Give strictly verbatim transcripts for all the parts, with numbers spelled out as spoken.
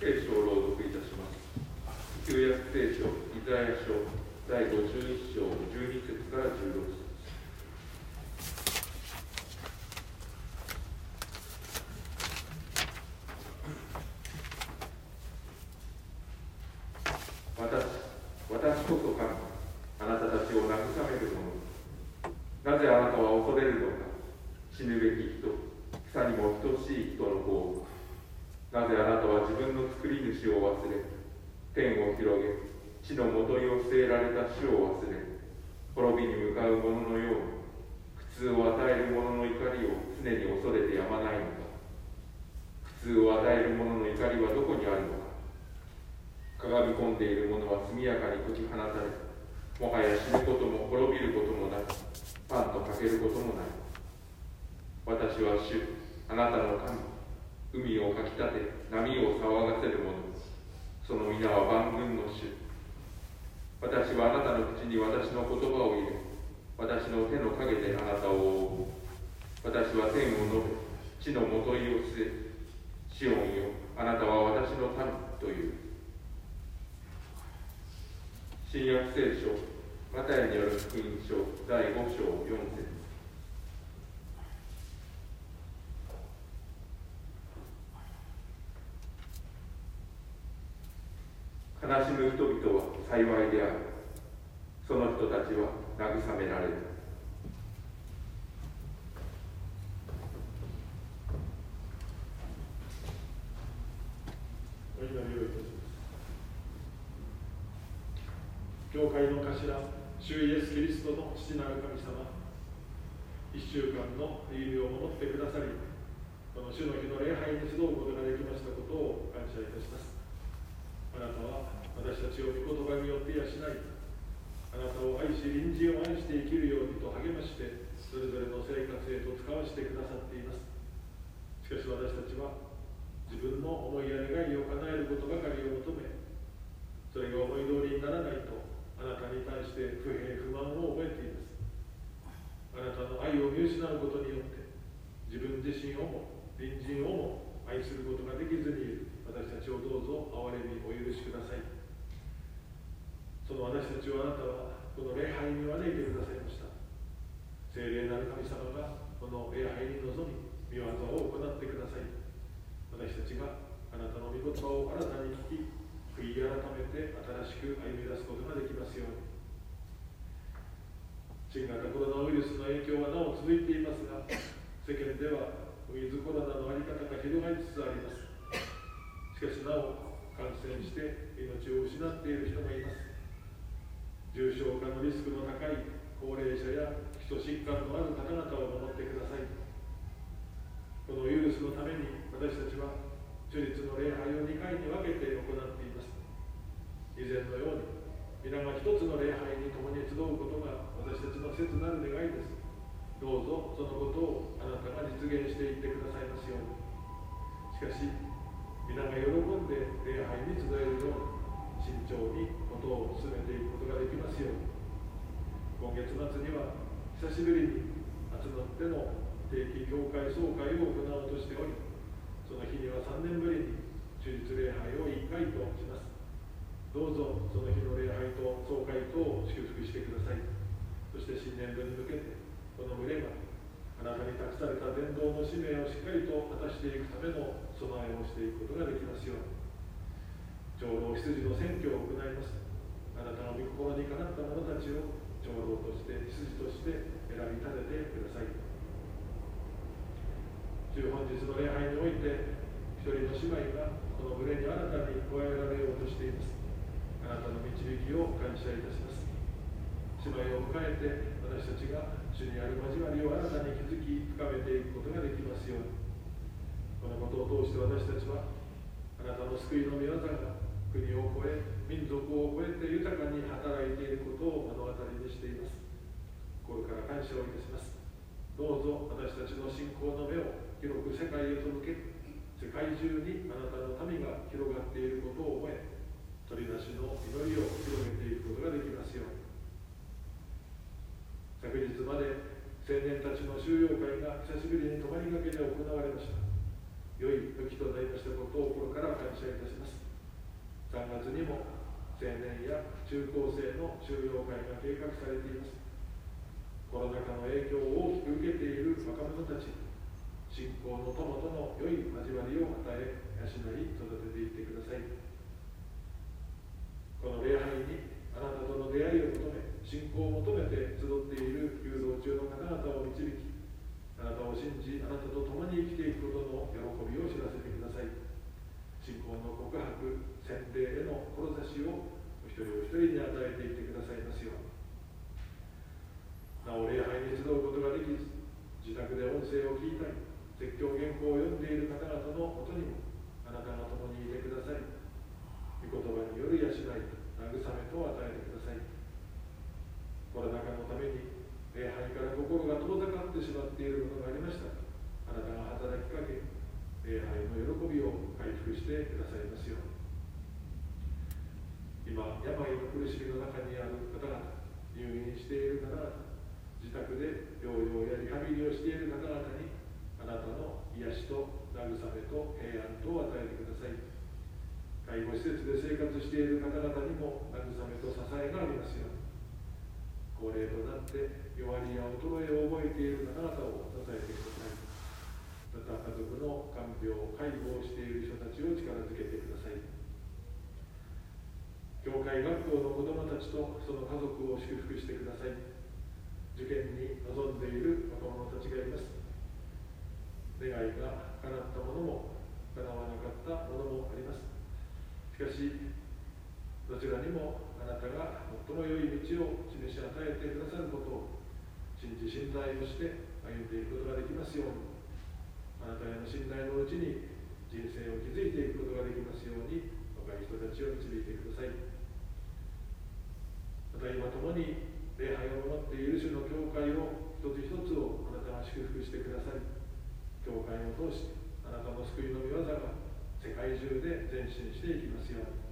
聖書を朗読いたします。旧約聖書イザヤ書だいごじゅういっ章じゅうに節からじゅうろく節。私、私こそ神、あなたたちを慰める者。なぜあなたは恐れるのか。死ぬべき人、草にも等しい人の方。なぜあなたは自分の作り主を忘れ、天を広げ、地のもといを据えられた主を忘れ、滅びに向かう者のように、苦痛を与える者の怒りを常に恐れてやまないのか。苦痛を与える者の怒りはどこにあるのか。かがみ込んでいる者は速やかに解き放たれ、もはや死ぬことも滅びることもなく、パンとかけることもない。私は主、あなたの神、海をかきたて、波を騒がせる者、その皆は万軍の主。私はあなたの口に私の言葉を入れ、私の手の陰であなたを覆う。私は天を述べ、地のもといを据え、シオンよ、あなたは私の民という。新約聖書マタイによる福音書だいご章よん節。悲しむ人々は幸いである。その人たちは慰められる。 お祈りをいたします。教会の頭、主イエス・キリストの父なる神様、一週間の歩みを守ってくださり、この主の日の礼拝に集うことができましたことを感謝いたします。あなたは私たちを御言葉によって養い、あなたを愛し、隣人を愛して生きるようにと励まして、それぞれの生活へと使わせてくださっています。しかし私たちは、自分の思いや願いを叶えることばかりを求め、それが思い通りにならないと、あなたに対して不平不満を覚えています。あなたの愛を見失うことによって、自分自身をも隣人をも愛することができずにいる私たちをどうぞ憐れみお許しください。その私たちをあなたはこの礼拝に招いてくださいました。聖霊なる神様がこの礼拝に臨み、御業を行ってください。私たちがあなたの御言葉を新たに聞き、悔い改めて新しく歩み出すことができますように。新型コロナウイルスの影響はなお続いていますが、世間ではウィズコロナの在り方が広がりつつあります。しかしなお感染して命を失っている人がいます。重症化のリスクの高い高齢者や基礎疾患のある方々を守ってください。このウイルスのために私たちは主日の礼拝をにかいに分けて行っています。以前のように皆が一つの礼拝に共に集うことが私たちの切なる願いです。どうぞそのことをあなたが実現していってくださいますように。しかし皆が喜んで礼拝に集えるように慎重にことを進めていくことができますように。今月末には久しぶりに集まっての定期教会総会を行おうとしており、その日にはさんねんぶりに主日礼拝をいっかいとします。どうぞその日の礼拝と総会とを祝福してください。そして新年度に向けてこの群れがあなたに託された伝道の使命をしっかりと果たしていくための備えをしていくことができますように。長老羊の選挙を行います。あなたの御心にかなった者たちを長老として羊として選び立ててください。主、本日の礼拝において一人の姉妹がこの群れに新たに加えられようとしています。あなたの導きを感謝いたします。姉妹を迎えて私たちが主にある交わりを新たに築き深めていくことができますように。このことを通して私たちはあなたの救いの御業が国を越え民族を越えて豊かに働いていることを目の当たりにしています。心から感謝をいたします。どうぞ私たちの信仰の目を広く世界へと向け、世界中にあなたの民が広がっていることを覚え、取りなしの祈りを広げていくことができますように。昨日まで青年たちの収容会が久しぶりに泊まりがけで行われました。 良い時となりましたことを心から感謝いたします。さんがつにも青年や中高生の収容会が計画されています。コロナ禍の影響を大きく受けている若者たち、信仰の友との良い交わりを与え、養い育てていってください。この礼拝にあなたとの出会いを求め、信仰を求めて集っている誘導中の方々を導き、あなたを信じ、あなたと共に生きていくことの喜びを知らせてください。信仰の告白、洗礼への志をお一人お一人に与えていってくださいますように。なお礼拝に集うことができず、自宅で音声を聞いたり、説教原稿を読んでいる方々のもとにもあなたが共にいてください。御言葉による養い、慰めと与えてください。コロナ禍のために礼拝から心が遠ざかってしまっているものがありました。あなたが働きかけ、礼拝の喜びを回復してくださいますように。今、病の苦しみの中にある方々、入院している方々、自宅で療養やリハビリをしている方々に、あなたの癒しと慰めと平安とを与えてください。介護施設で生活している方々にも慰めと支えがありますように。高齢となって弱りや衰えを覚えている方々を支えてください。また家族の看病、介護をしている人たちを力づけてください。教会学校の子どもたちとその家族を祝福してください。受験に臨んでいる若者たちがいます。願いが叶ったものも叶わなかったものもあります。しかしどちらにもあなたが最も良い道を示し与えてくださることを信じ信頼をして歩んでいくことができますように、あなたへの信頼のうちに人生を築いていくことができますように、若い人たちを導いてください。また今共に礼拝を守っている主の教会を一つ一つをあなたが祝福してください。教会を通してあなたの救いの御業が世界中で前進していきますように。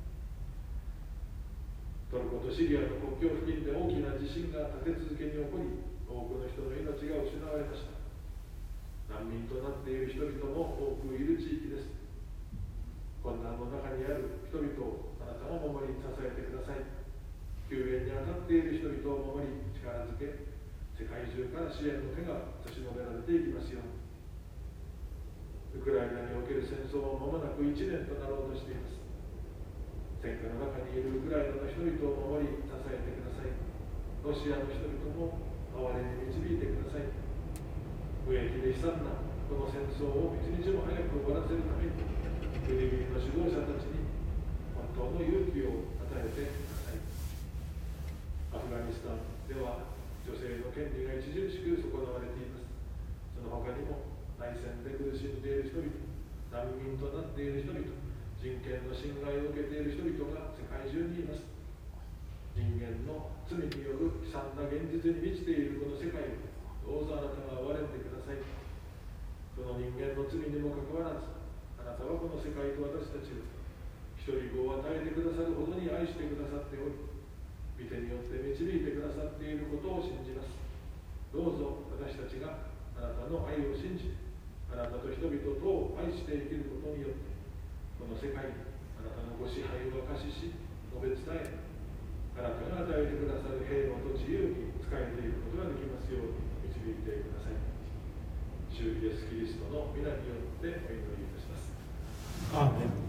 トルコとシリアの国境付近で大きな地震が立て続けに起こり、多くの人の命が失われました。難民となっている人々も多くいる地域です。困難の中にある人々をあなたが守り支えてください。救援に当たっている人々を守り力づけ、世界中から支援の手が差し伸べられていきますように。ウクライナにおける戦争は間もなくいちねんとなろうとしています。戦火の中にいるウクライナの人々を守り支えてください。ロシアの人々も哀れに導いてください。無益で悲惨なこの戦争を一日も早く終わらせるために、国々の指導者たちに本当の勇気を与えてください。アフガニスタンでは女性の権利が著しく損なわれています。その他にも内戦で苦しんでいる人々、難民となっている人々、人権の侵害を受けている人々が世界中にいます。人間の罪による悲惨な現実に満ちているこの世界をどうぞあなたが憐れんでください。その人間の罪にもかかわらず、あなたはこの世界と私たちを一人子を与えてくださるほどに愛してくださっており、御手によって導いてくださっていることを信じます。どうぞ私たちがあなたの愛を信じ、あなたと人々とを愛して生きることによって、この世界にあなたのご支配を明かしし、述べ伝え、あなたが与えてくださる平和と自由に仕えていくことができますように導いてください。主イエスキリストの皆によってお祈りいたします。 アーメン。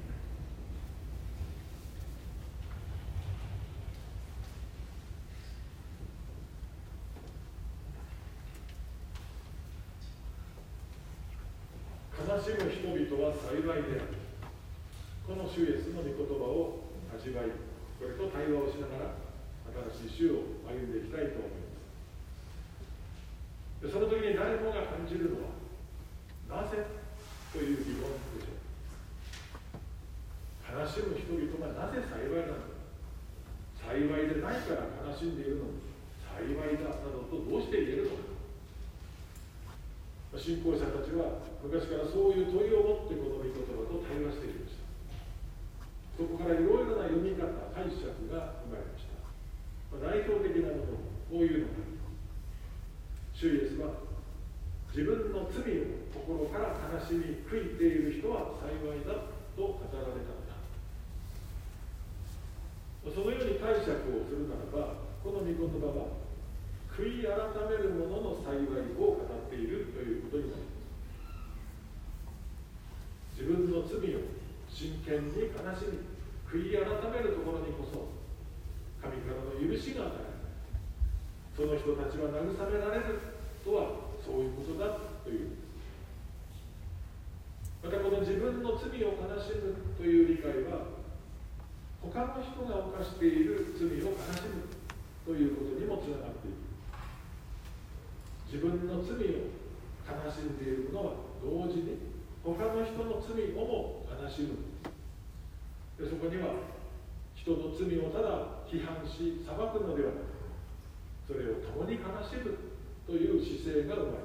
悲しむ人々は幸いである。この主イエスの御言葉を味わい、これと対話をしながら新しい週を歩んでいきたいと思います。でその時に誰もが感じるのは、なぜという疑問でしょう。悲しむ人々がなぜ幸いなのか、幸いでないから悲しんでいるのに幸いだなどとどうして言えるのか。信仰者たちは昔からそういう問いを持ってこの御言葉と対話していました。そこからいろいろな読み方、解釈が生まれました。代表的なものをこういうのが、主イエスは自分の罪を心から悲しみ悔いている人は幸いだと語られたのだ。そのように解釈をするならば、この御言葉は悔い改める者の幸いを語っているということになります。自分の罪を真剣に悲しみ悔い改めるところにこそ神からの許しが与えられ、その人たちは慰められるとはそういうことだという。またこの自分の罪を悲しむという理解は、他の人が犯している罪を悲しむということにもつながっている。自分の罪を悲しんでいるのは同時に他の人の罪をも悲しむ。でそこには人の罪をただ批判し裁くのではなく、それを共に悲しむという姿勢が生まれる。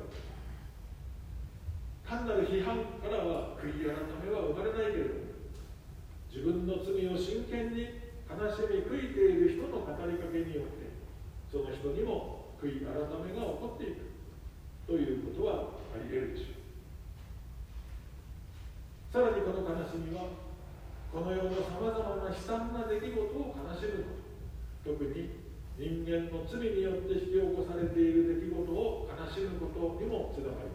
単なる批判からは悔い改めは生まれないけれども、自分の罪を真剣に悲しみ悔いている人の語りかけによって、その人にも悔い改めが起こっていくということはあり得るでしょう。さらにこの悲しみは、この世のさまざまな悲惨な出来事を悲しむこと、特に人間の罪によって引き起こされている出来事を悲しむことにもつながります。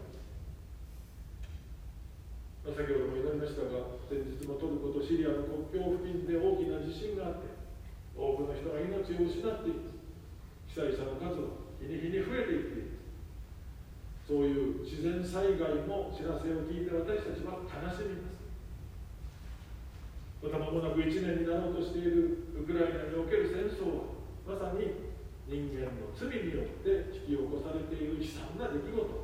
先ほども言いましたが、先日のトルコとシリアの国境付近で大きな地震があって、多くの人が命を失っています。被災者の数は日に日に増えていっています。そういう自然災害の知らせを聞いて私たちは悲しみます。また間もなくいちねんになろうとしているウクライナにおける戦争は、まさに人間の罪によって引き起こされている悲惨な出来事。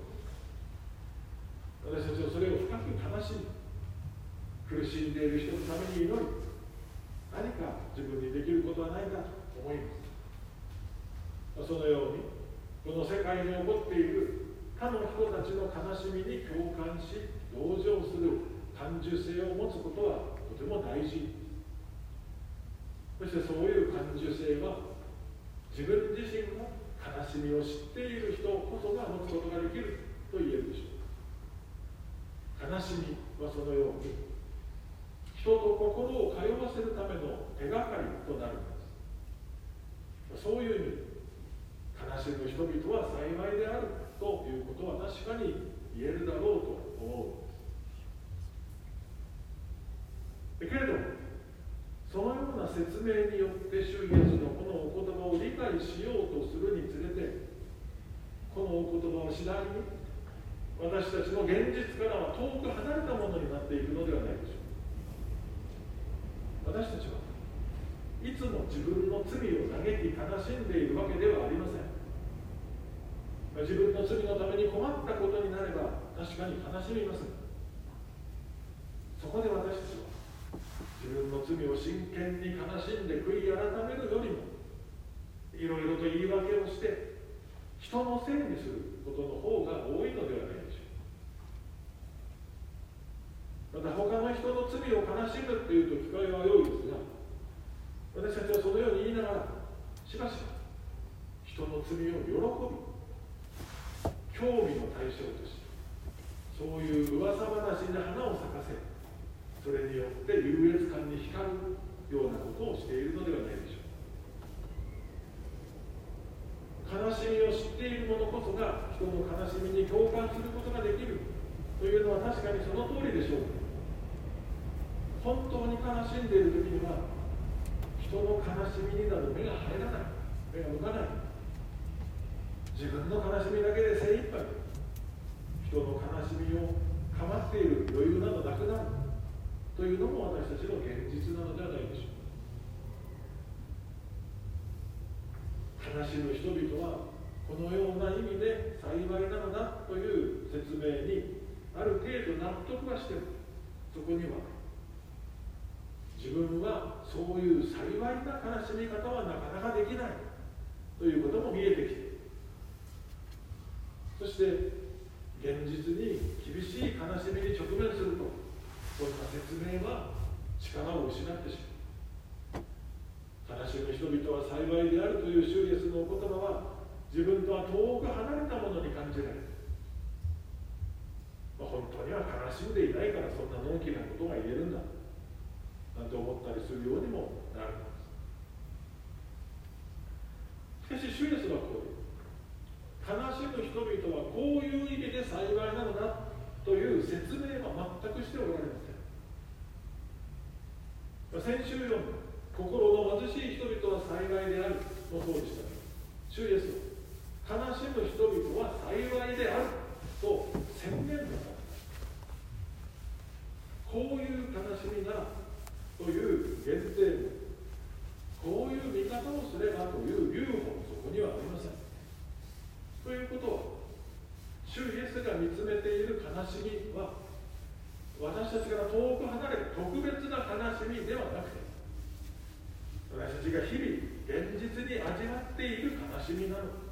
私たちはそれを深く悲しみ、苦しんでいる人のために祈り、何か自分にできることはないかと思います。そのようにこの世界に起こっている他の人たちの悲しみに共感し同情する感受性を持つことはとても大事。そしてそういう感受性は自分自身の悲しみを知っている人こそが持つことができると言えるでしょう。悲しみはそのように人と心を通わせるための手がかりとなるんです。そういう意味で悲しむ人々は幸いであるということは確かに言えるだろうと思うんです。けれどもそのような説明によって主イエスのこのお言葉を理解しようとするにつれて、このお言葉を次第に私たちの現実からは遠く離れたものになっていくのではないでしょうか。私たちはいつも自分の罪を嘆き悲しんでいるわけではありません。自分の罪のために困ったことになれば確かに悲しみます。そこで私たちは自分の罪を真剣に悲しんで悔い改めるよりも、いろいろと言い訳をして人のせいにすることの方が多いのではないでしょうか。また他の人の罪を悲しむというと聞こえは良いですが、私たちはそのように言いながらしばしば人の罪を喜び興味の対象とし、そういう噂話で花を咲かせ、それによって優越感に光るようなことをしているのではないでしょう。悲しみを知っている者こそが人の悲しみに共感することができるというのは確かにその通りでしょう。本当に悲しんでいる時には人の悲しみになる目が入らない、目が向かない。自分の悲しみだけで精一杯、人の悲しみを構っている余裕などなくなるというのも私たちの現実なのではないでしょう。悲しむ人々はこのような意味で幸いなのだという説明にある程度納得はしても、そこには自分はそういう幸いな悲しみ方はなかなかできないということも見えてきて、そして現実に厳しい悲しみに直面すると、そんな説明は力を失ってしまう。悲しむ人々は幸いであるという主イエスのお言葉は自分とは遠く離れたものに感じられる。 本当には悲しんでいないからそんなのんきなことが言えるんだなんて思ったりするようにもなるのです。しかし主イエスはこういう悲しむ人々はこういう意味で幸いなのだという説明は全くしておられません。先週読んだ心の貧しい人々は幸いであるのそうでしたが、主イエスは悲しむ人々は幸いであると宣言なさった。こういう悲しみならという限定も、こういう見方をすればという留保もそこにはありません。ということは、主イエスが見つめている悲しみは私たちから遠く離れる特別な悲しみではなくて、私たちが日々現実に味わっている悲しみなのです。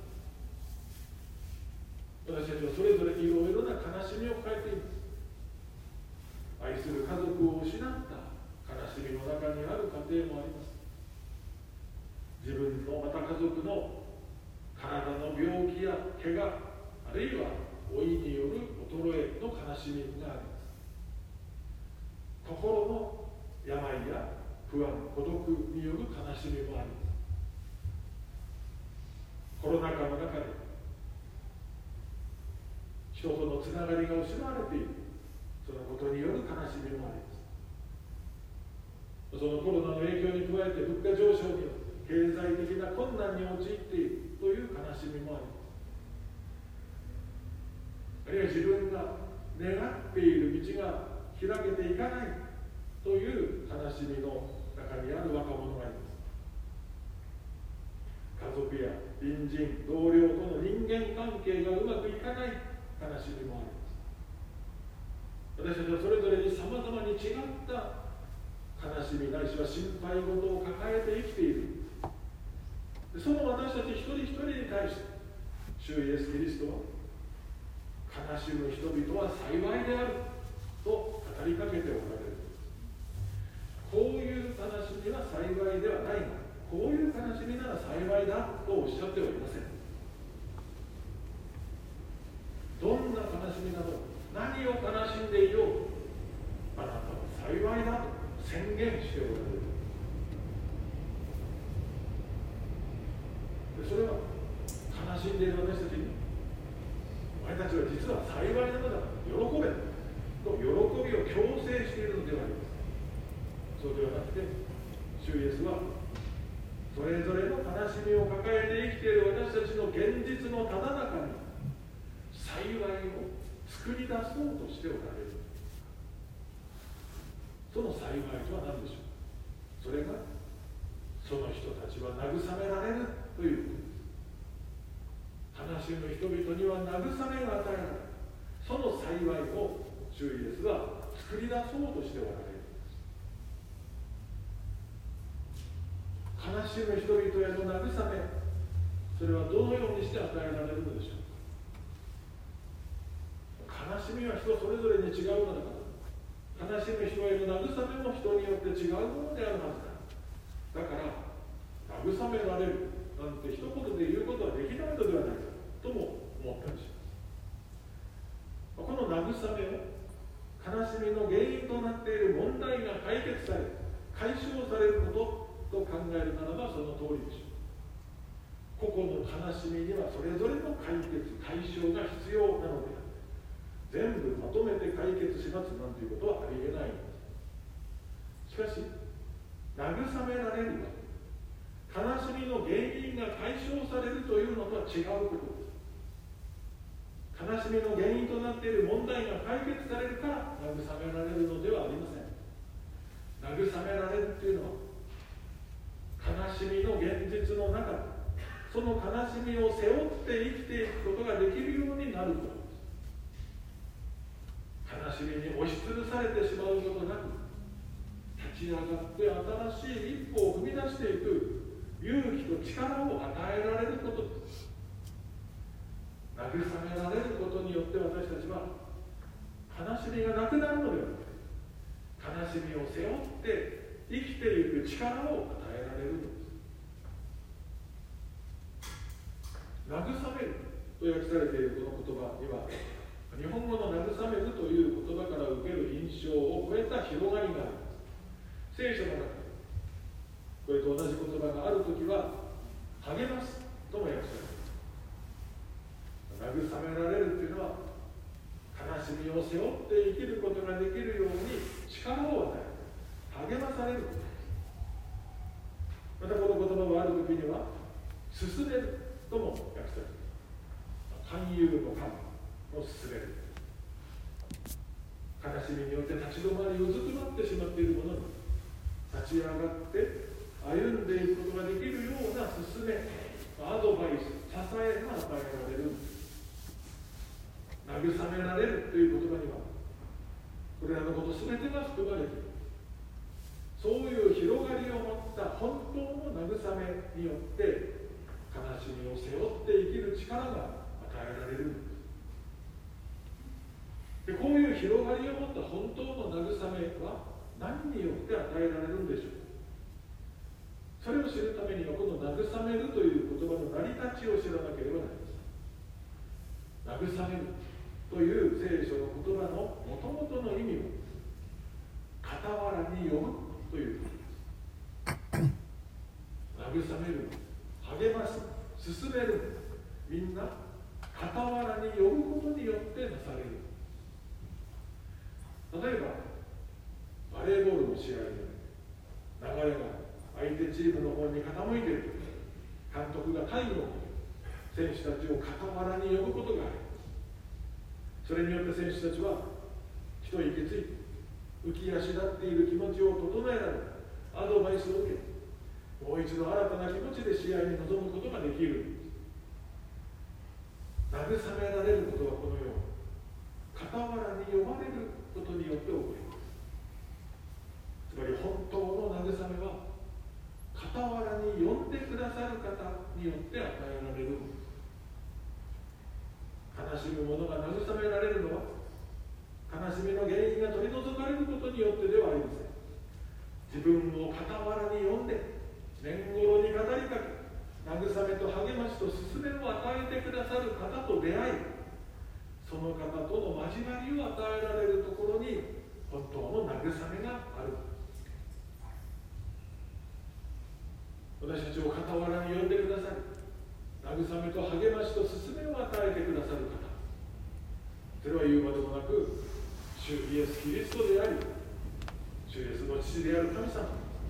私たちはそれぞれいろいろな悲しみを抱えています。愛する家族を失った悲しみの中にある家庭もあります。自分のまた家族の体の病気や怪我、あるいは老いによる衰えの悲しみがあります。心の病や不安、孤独による悲しみもあります。コロナ禍の中で人とのつながりが失われている、そのことによる悲しみもあります。そのコロナの影響に加えて物価上昇によって経済的な困難に陥っているという悲しみもあります。あるいは自分が願っている道が開けていかないという悲しみの中にある若者がいます。家族や隣人、同僚との人間関係がうまくいかない悲しみもあります。私たちはそれぞれにさまざまに違った悲しみないしは心配事を抱えて生きている。その私たち一人一人に対して主イエス・キリストは悲しむ人々は幸いであると語りかけておられる。こういう悲しみは幸いではないが、こういう悲しみなら幸いだとおっしゃってはいません。どんな悲しみなど何を悲しんでいよう、あなたは幸いだと宣言しておられる。でそれは悲しんでいる私たちに、お前たちは実は幸いなのだ、喜べと喜びを強制しているのではあります。そうではなくて、主イエスはそれぞれの悲しみを抱えて生きている私たちの現実のただ中に幸いを作り出そうとしておられる。その幸いとは何でしょう。それがその人たちは慰められるということです。悲しむ人々には慰めが与えられる。その幸いを主イエスは作り出そうとしておられる。悲しむ人々への慰め、それはどのようにして与えられるのでしょうか。悲しみは人それぞれに違うのだから、悲しむ人への慰めも人によって違うものであるはずだ。だから慰められるなんて一言で言うことはできないのではないかとも思ったりします。この慰めを悲しみの原因となっている問題が解決され、解消されることと考えるならばその通りでしょう。個々の悲しみにはそれぞれの解決、解消が必要なので、全部まとめて解決しますなんていうことはありえないのです。しかし、慰められるは、悲しみの原因が解消されるというのとは違うことです。悲しみの原因となっている問題が解決されるから慰められるのではありません。慰められるというのは、悲しみの現実の中でその悲しみを背負って生きていくことができるようになることです。悲しみに押しつぶされてしまうことなく、立ち上がって新しい一歩を踏み出していく勇気と力を与えられることです。慰められることによって私たちは悲しみがなくなるのではなく、悲しみを背負って生きていく力を与えられるのです。慰めると訳されているこの言葉には日本語の慰めるという言葉から受ける印象を超えた広がりがあります。聖書の中でこれと同じ言葉があるときは励ますとも訳されます。慰められるというのは悲しみを背負って生きることができるように力を与える、励まされることです。またこの言葉があるときには進めるとも訳されます。勧誘の神を進める。悲しみによって立ち止まりうずくまってしまっているものに立ち上がって歩んでいくことができるような進め、アドバイス、支えが与えられるんです。慰められるという言葉にはこれらのこと全てが含まれている。そういう広がりを持った本当の慰めによって悲しみを背負って生きる力が与えられるんです。でこういう広がりを持った本当の慰めは何によって与えられるんでしょう。それを知るためにはこの慰めるという言葉の成り立ちを知らなければなりません。慰めるという聖書の言葉のもともとの意味は傍らに呼ぶということです。慰める、励ます、進める、みんな傍らに呼ぶことによってなされる。例えばバレーボールの試合で流れが相手チームの方に傾いているとき、監督がタイムを選手たちを傍らに呼ぶことがあります。それによって選手たちは一息ついて浮き足立っている気持ちを整えられ、アドバイスを受け、もう一度新たな気持ちで試合に臨むことができるんです。慰められることはこのように傍らに呼ばれることによって起こります。つまり本当の慰めは傍らに呼んでくださる方によって与えられるんです。悲しむ者が慰められるのは悲しみの原因が取り除かれることによってではありません。自分を傍らに呼んで年頃に語りかけ、慰めと励ましと勧めを与えてくださる方と出会い、その方との交わりを与えられるところに本当の慰めがある。私たちを傍らに呼んでくださり、慰めと励ましと勧めを与えてくださる方、それは言うまでもなく主イエス・キリストであり、主イエスの父である神様。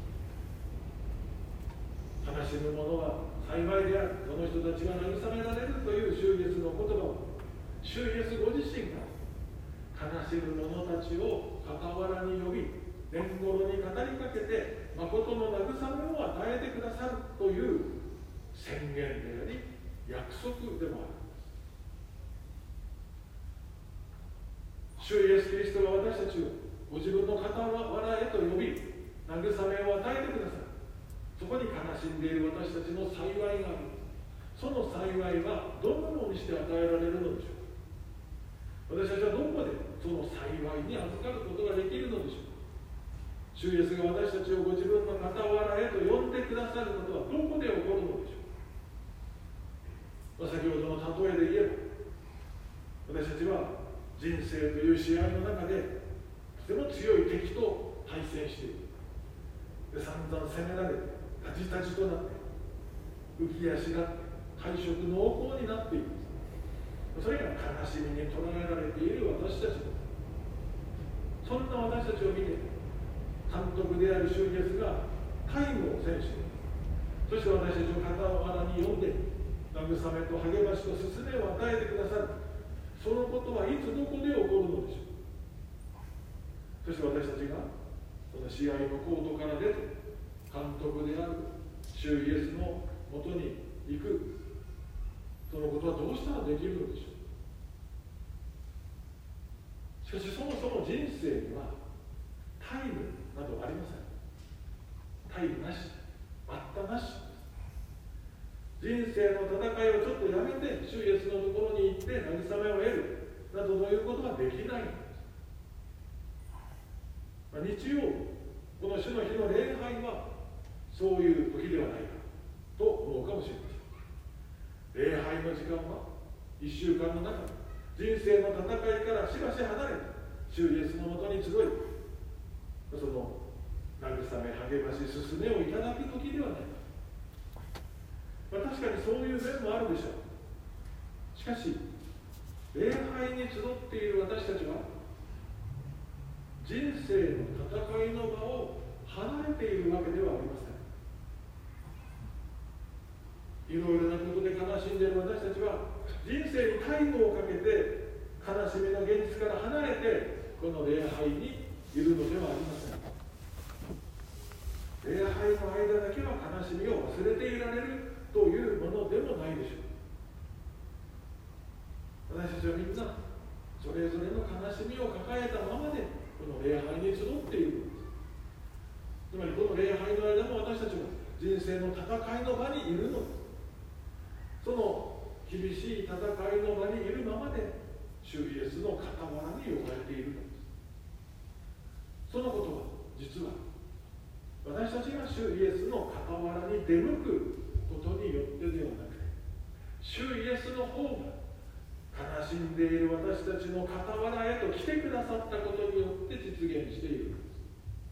悲しむ者は幸いである、その人たちが慰められるという主イエスの言葉を、主イエスご自身が悲しむ者たちを傍らに呼び、年頃に語りかけて誠の慰めを与えてくださるという宣言であり約束でもある。主イエス・キリストが私たちをご自分の傍らへと呼び、慰めを与えてくださる。そこに悲しんでいる私たちの幸いがある。その幸いはどのようにして与えられるのでしょうか。私たちはどこでその幸いに預かることができるのでしょうか。主イエスが私たちをご自分の傍らへと呼んでくださることはどこで起こるのでしょうか。先ほどの例えで言えば、私たちは人生という試合の中でとても強い敵と対戦している。で散々攻められてタジタジとなって浮き足立って敗色濃厚になっている。それが悲しみに捉えられている私たち。そんな私たちを見て監督である主イエスがタイムを選手、そして私たちを傍らに呼んで慰めと励ましと勧めを与えてくださる。そのことはいつどこで起こるのでしょう。そして私たちがその試合のコートから出て監督である主イエスのもとに行く、そのことはどうしたらできるのでしょう。しかしそもそも人生にはタイムなどありません。タイムなし、待ったなし。人生の戦いをちょっとやめて主イエスのところに行って慰めを得るなどということはできないんです。まあ、日曜この主の日の礼拝はそういう時ではないかと思うかもしれません。礼拝の時間はいっしゅうかんの中で人生の戦いからしばし離れ、主イエスのもとに集い、その慰め、励まし、勧めをいただく時ではないか。まあ、確かにそういう面もあるでしょう。しかし、礼拝に集っている私たちは、人生の戦いの場を離れているわけではありません。いろいろなことで悲しんでいる私たちは、人生にタイムをかけて悲しみの現実から離れてこの礼拝にいるのではありません。礼拝の間だけは悲しみを忘れていられるというものでもないでしょう。私たちはみんなそれぞれの悲しみを抱えたままでこの礼拝に集っているのです。つまりこの礼拝の間も私たちは人生の戦いの場にいるのです。その厳しい戦いの場にいるままで主イエスの傍らに置かれているのです。そのことは実は私たちが主イエスの傍らに出向くことによってではなくて、主イエスの方が悲しんでいる私たちの傍らへと来てくださったことによって実現しているのです。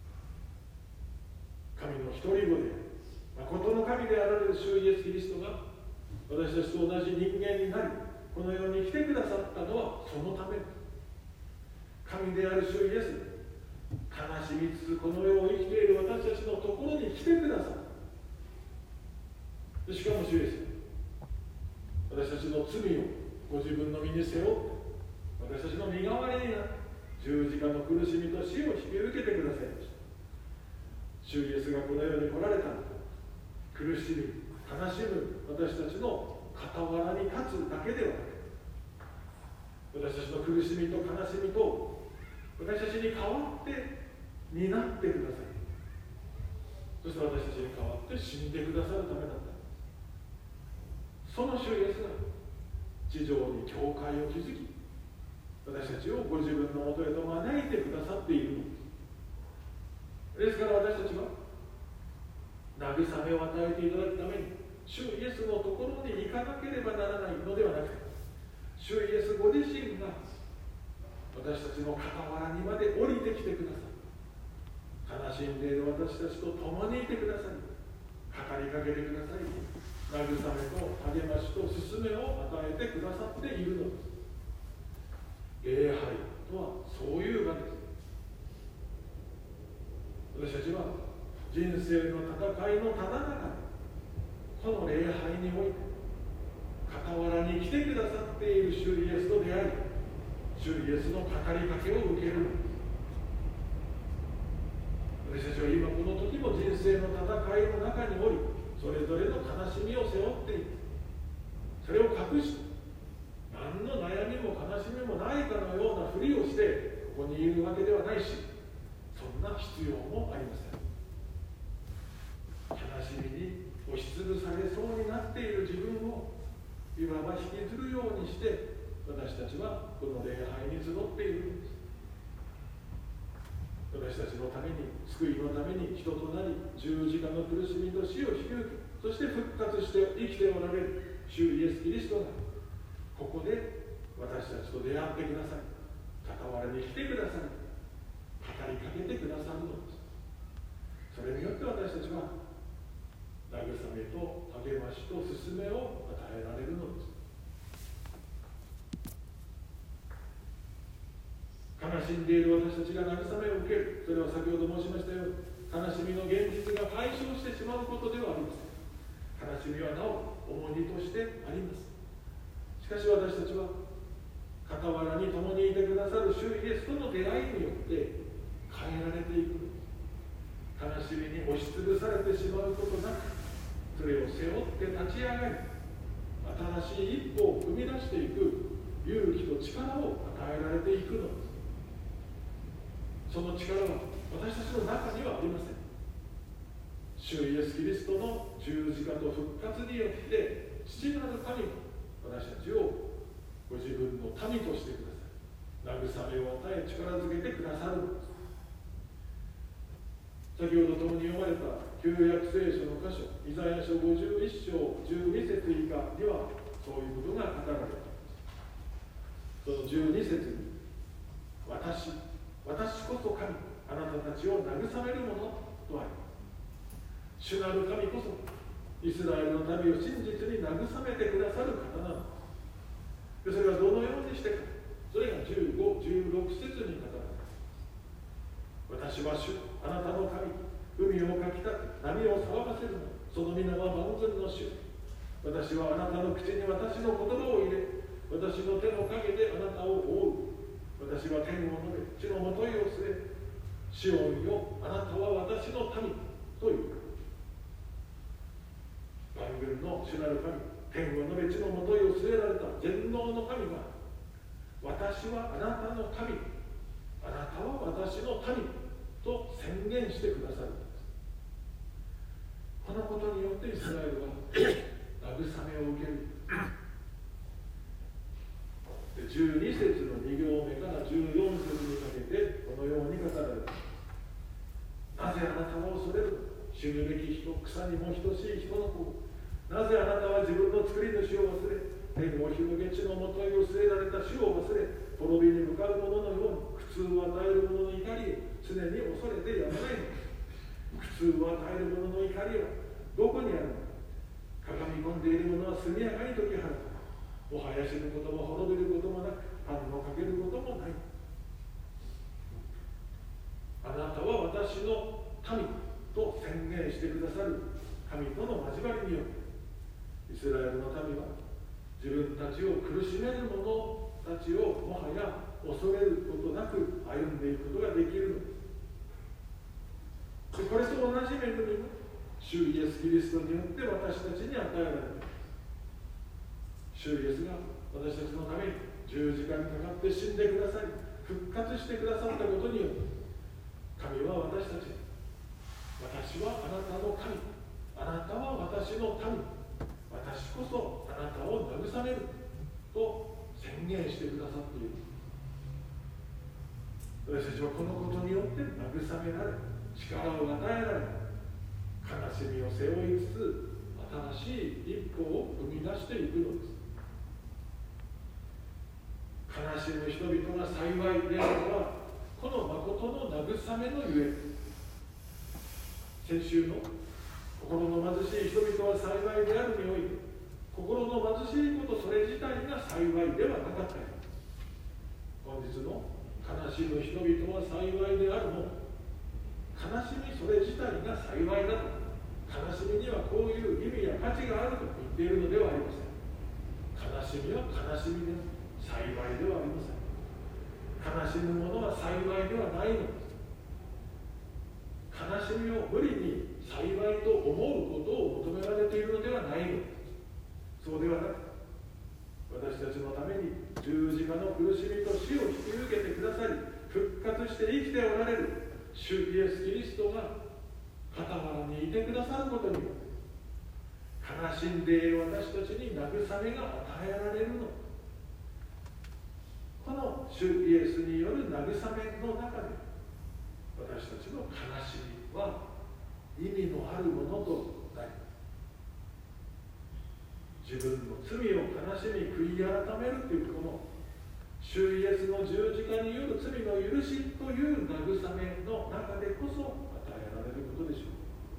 神の一人子で誠の神であられる主イエスキリストが私たちと同じ人間になり、この世に来てくださったのはそのためです。神である主イエス、悲しみつつこの世を生きている私たちのところに来てくださった。しかも主イエス、私たちの罪をご自分の身に背負って、私たちの身代わりになって十字架の苦しみと死を引き受けてくださいました。主イエスがこの世に来られたのは、苦しみ悲しむ私たちの傍らに立つだけではなく、私たちの苦しみと悲しみと私たちに代わって担ってください。そして私たちに代わって死んでくださるためだった。その主イエスが地上に教会を築き、私たちをご自分のもとへと招いてくださっているのです。ですから私たちは慰めを与えていただくために主イエスのところに行かなければならないのではなくて、主イエスご自身が私たちの傍らにまで降りてきてください、悲しんでいる私たちと共にいてください、語りかけてください、慰めと励ましと勧めを与えてくださっているのです。礼拝とはそういう場です。私たちは人生の戦いのただ中でこの礼拝において傍らに来てくださっている主イエスと出会い、主イエスの語りかけを受けるのです。私たちは今この時も人生の戦いの中におり、それぞれの悲しみを背負っている。それを隠して何の悩みも悲しみもないかのようなふりをしてここにいるわけではないし、そんな必要もありません。悲しみに押しつぶされそうになっている自分をいわば引きずるようにして私たちはこの礼拝に集っているのです。私たちのために、救いのために人となり、十字架の苦しみと死を引き受け、そして復活して生きておられる主イエス・キリストがここで私たちと出会ってください、傍らに来てください、語りかけてくださるのです。それによって私たちは慰めと励ましと勧めを与えられるのです。悲しんでいる私たちが慰めを受ける、それは先ほど申しましたように悲しみの現実が解消してしまうことではありません。悲しみはなお重荷としてあります。しかし私たちは傍らに共にいてくださる主イエスとの出会いによって変えられていくのです。悲しみに押しつぶされてしまうことなく、それを背負って立ち上がり、新しい一歩を踏み出していく勇気と力を与えられていくのです。その力は私たちの中にはありません。主イエス・キリストの十字架と復活によって父なる神が私たちをご自分の民としてください、慰めを与え力づけてくださるのです。先ほど共に読まれた旧約聖書の箇所、イザヤ書ごじゅういっ章じゅうに節以下にはそういうことが語られています。 そのじゅうに節に私私こそ神あなたたちを慰めるものとあります。主なる神こそイスラエルの民を真実に慰めてくださる方なのです。それはどのようにしてか、それがじゅうご、じゅうろく節に語られます。私は主あなたの神、海をかきたて波を騒がせるのその皆は万全の主。私はあなたの口に私の言葉を入れ、私の手の陰であなたを覆う。私は天を述べ、地のもといを据え、シオンよ、あなたは私の民というか。万軍の主なる神、天を述べ、地のもといを据えられた全能の神が、私はあなたの神、あなたは私の民と宣言してくださるのです。このことによってイスラエルは慰めを受ける。じゅうに節のに行目からじゅうよん節にかけてこのように語られた。なぜあなたは恐れるのか、死ぬべき人、草にも等しい人の子。なぜあなたは自分の作り主を忘れ、天を広げ地のもといを据えられた主を忘れ、滅びに向かう者のように苦痛を与える者の怒りを常に恐れてやまないのです。苦痛を与える者の怒りはどこにあるのか。かがみ込んでいる者は速やかに解き放つ。もはや死ぬことも滅びることもなく、パンをかけることもない。あなたは私の民と宣言してくださる神との交わりによって、イスラエルの民は自分たちを苦しめる者たちをもはや恐れることなく歩んでいくことができるのです。これと同じ恵みも主イエス・キリストによって私たちに与えられています。主イエスが私たちのために十字架にかかって死んでくださり復活してくださったことによって、神は私たちに、私はあなたの神、あなたは私の民、私こそあなたを慰めると宣言してくださっている。私たちはこのことによって慰められ、力を与えられ、悲しみを背負いつつ新しい一歩を踏み出していくのです。悲しむ人々が幸いであるのはこの誠の慰めのゆえ。先週の心の貧しい人々は幸いであるにおいて、心の貧しいことそれ自体が幸いではなかったよ。本日の悲しむ人々は幸いであるも、悲しみそれ自体が幸いだと、悲しみにはこういう意味や価値があると言っているのではありません。悲しみは悲しみです。幸いではありません。悲しむ者は幸いではないのです。悲しみを無理に幸いと思うことを求められているのではないのです。そうではなく、私たちのために十字架の苦しみと死を引き受けてくださり、復活して生きておられる主イエス・キリストが傍らにいてくださることによって、悲しんでいる私たちに慰めが与えられるのです。この主イエスによる慰めの中で、私たちの悲しみは意味のあるものとなり、自分の罪を悲しみ悔い改めるというこの主イエスの十字架による罪の許しという慰めの中でこそ与えられることでしょ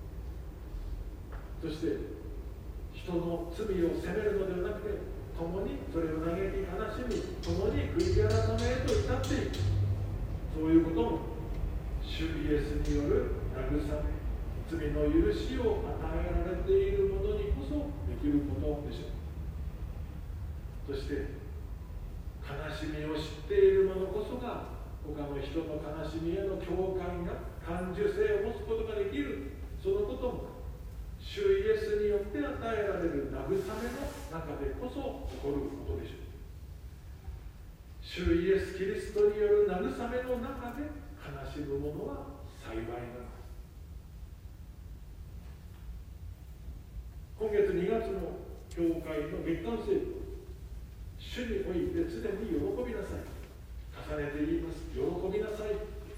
う。そして人の罪を責めるのではなくて、共にそれを嘆き悲しみ、共に悔い改めへと至っていく、そういうことも主イエスによる慰め、罪の許しを与えられている者にこそできることでしょう。そして悲しみを知っている者こそが他の人の悲しみへの共感や感受性を持つことができる、そのことも主イエスによって与えられる慰めの中でこそ起こることでしょう。主イエス・キリストによる慰めの中で悲しむ者は幸いなのです。今月にがつの教会の月間聖句、主において常に喜びなさい。重ねて言います。喜びなさい。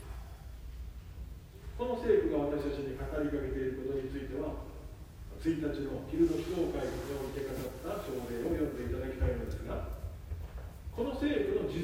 この聖句が私たちに語りかけていることについては、ついたちの昼の教会において語った章例を読んでいただきたいのですが、この聖句の実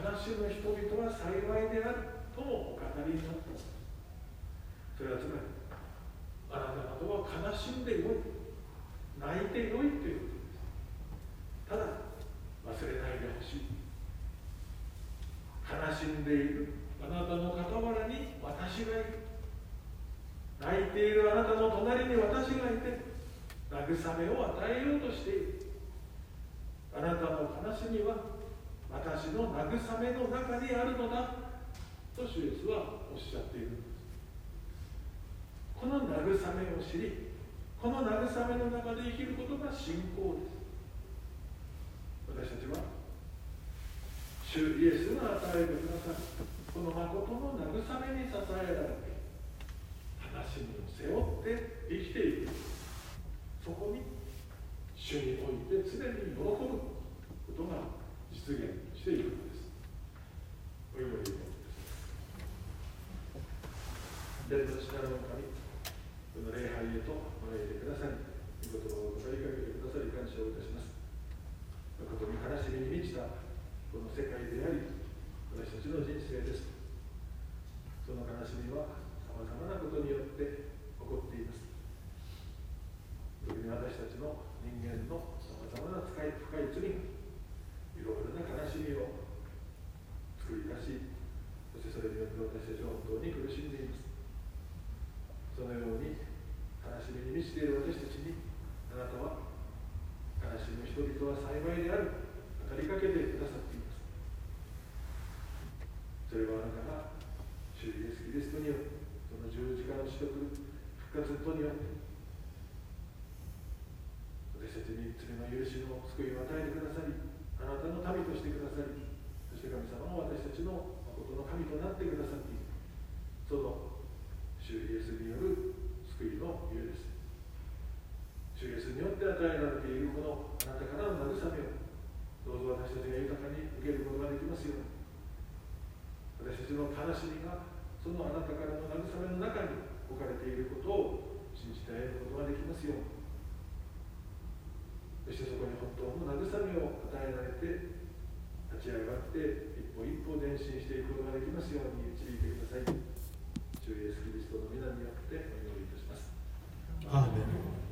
しむ人々は幸いであるともお語りになった。それはつまり、あなた方は悲しんでよい、泣いてよいということです。ただ忘れないでほしい。悲しんでいるあなたの傍らに私がいる。泣いているあなたの隣に私がいて、慰めを与えようとしている。あなたの悲しみは私の慰めの中にあるのだと主イエスはおっしゃっているんです。この慰めを知り、この慰めの中で生きることが信仰です。私たちは主イエスが与えてくださるこの誠の慰めに支えられて、悲しみを背負って生きている。そこに主において常に喜ぶことが実現しているのです。お祈りをいたします。天の力の神、この礼拝へと招いてくださり、御言葉を語りかけてくださり感謝をいたします。誠に悲しみに満ちたこの世界であり、私たちの人生です。その悲しみはさまざまなことによって起こっています。特に私たちの人間のさまざまな深い罪がいろいろな悲しみを作り出し、そしてそれによって私たちは本当に苦しんでいます。そのように悲しみに満ちている私たちに、あなたは悲しむ人々は幸いであると語りかけてくださっています。それはあなたが主イエス・キリストによって、その十字架の死と復活とによって私たちに罪の許しの救いを与えてくださり、あなたの民としてくださり、そして神様も私たちの誠の神となってくださっている。その主イエスによる救いのゆえです。主イエスによって与えられているこのあなたからの慰めを、どうぞ私たちが豊かに受けることができますように。私たちの悲しみがそのあなたからの慰めの中に置かれていることを信じて得ることができますように。そしてそこに本当の慰めを与えられて、立ち上がって一歩一歩前進していくことができますように導いてください。主イエスキリストの皆によってお祈りいたします。 アーメン。